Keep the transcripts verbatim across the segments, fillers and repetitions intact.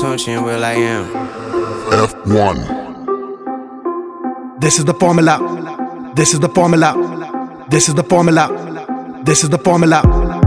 Tunchi and Will I Am. F one. This is the formula. This is the formula. This is the formula. This is the formula.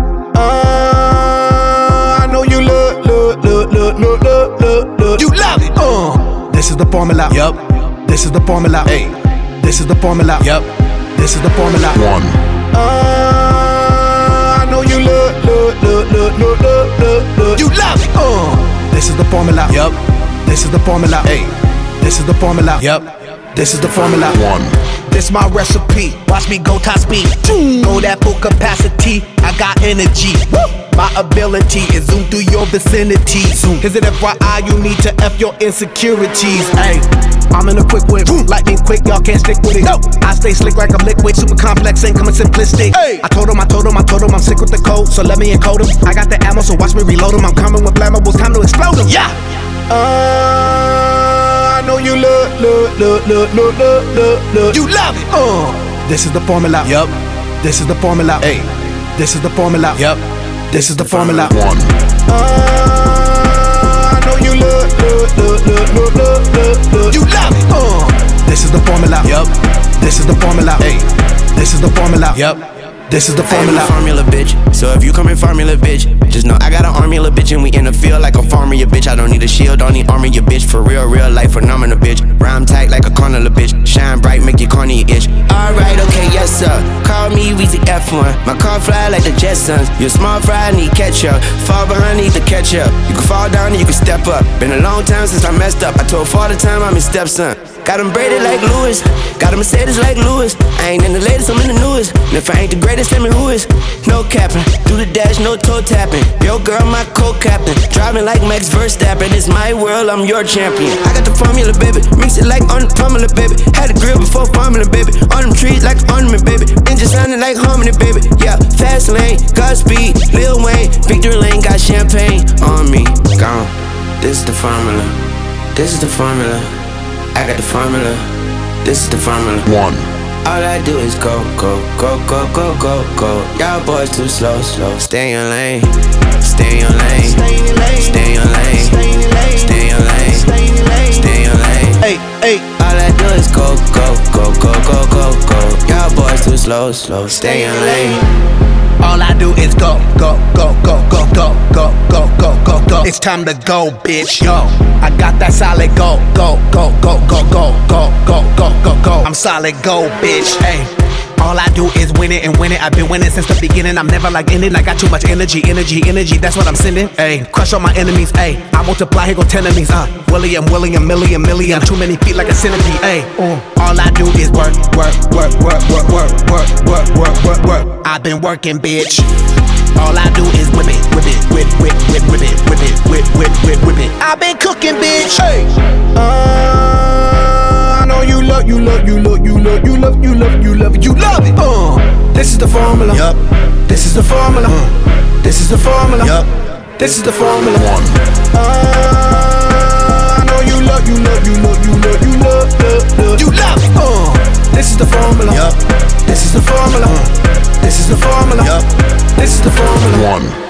Uh, I know you look, look, look, look, look, look, look, look. You love it. Uh, this is the formula. Yup. This is the formula. Hey. This is the formula. Yup. This is the formula. One. Uh, I know you look, look, look, look, look, look, look, look. You love it. Uh, this is the formula. Yup. This is the formula. Hey. This is the formula. Yup. This is the formula. One. This my recipe. Watch me go top speed. Go that full capacity. I got energy. My ability is zoom through your vicinity. Zoom. Is it F Y I? You need to F your insecurities. Hey, I'm in a quick whip. Lightning quick, y'all can't stick with it. No. I stay slick like I'm liquid. Super complex, ain't coming simplistic. Hey. I told him, I told him, I told him I'm sick with the code. So let me encode him. I got the ammo, so watch me reload him. I'm coming with flammables, time to explode him. Yeah. Uh, I know you look, look, look, look, look, look, look, look. You love it. Uh, this is the formula. Yup. This is the formula. Hey. This is the formula. Yup. This is the formula. One. Uh, I know you look, look, look, look, look, look, look, look. You love it. Uh, this is the formula. Yup. This is the formula. Hey. This is the formula. Yup. This is the I'm formula. a formula, bitch. So if you come in formula, bitch, just know I got an army, little bitch, and we in the field like a farmer, your bitch. I don't need a shield, don't need armor, your bitch. For real, real life phenomenal, bitch. Rhyme tight like a corner, little bitch. Shine bright, make your corner itch. Alright, okay, yes sir. Call me Weezy F one. My car fly like the Jetsons. You're small fry, need ketchup. Fall behind, need the catch up. You can fall down and you can step up. Been a long time since I messed up. I told father time I'm his stepson. Got him braided like Lewis. Got him Mercedes like Lewis. I ain't in the latest, I'm in the newest. And if I ain't the greatest, tell me who is. No capping, do the dash, no toe tapping. Yo girl, my co-captain. Driving like Max Verstappen. It's my world, I'm your champion. I got the formula, baby. Mix it like on the formula, baby. Had a grill before formula, baby. On them trees like ornament, baby. Engine sounding like harmony, baby. Yeah, fast lane, Godspeed, Lil Wayne. Victory lane, got champagne on me. Gone. This is the formula. This is the formula. I got the formula. This is the formula. One. All I do is go, go, go, go, go, go, go. Y'all boys too slow, slow. Stay in your lane. Stay in your lane. Stay in your lane. Stay in your lane. Stay in your lane. Stay in your lane. Stay in your lane. Stay in your lane. Hey, hey. All I do is go, go, go, go, go, go, go. Y'all boys too slow, slow. Stay in your lane. All I do is go, go, go, go, go, go, go, go, go, go, go. It's time to go, bitch. Yo, I got that solid go, go, go, go, go, go, go, go, go, go, go. I'm solid go, bitch. Hey. All I do is win it and win it. I've been winning since the beginning. I'm never like ending. I got too much energy, energy, energy. That's what I'm sending. Hey, crush all my enemies. Hey, I multiply. Here go ten enemies. Uh, William, William, million, million. Too many feet like a centipede. Hey, uh, all I do is work, work, work, work, work, work, work, work, work, work, work. I've been working, bitch. All I do is whip it, whip it, whip, whip, whip, whip it, whip it, whip, whip, whip, whip it. I've been cooking, bitch. Hey, uh, I know you love, you love, you love, you love, you love, you love, you love, you love it. Uh, this is the formula. Yup. This is the formula. Uh. This is the formula. Yup. This is the formula. One. Uh, I know you love, you love, you love, you love, you love, love, love. You love it. Uh, this is the formula. Yup. This is the formula. Uh. This is the formula. Yup. This is the formula. One.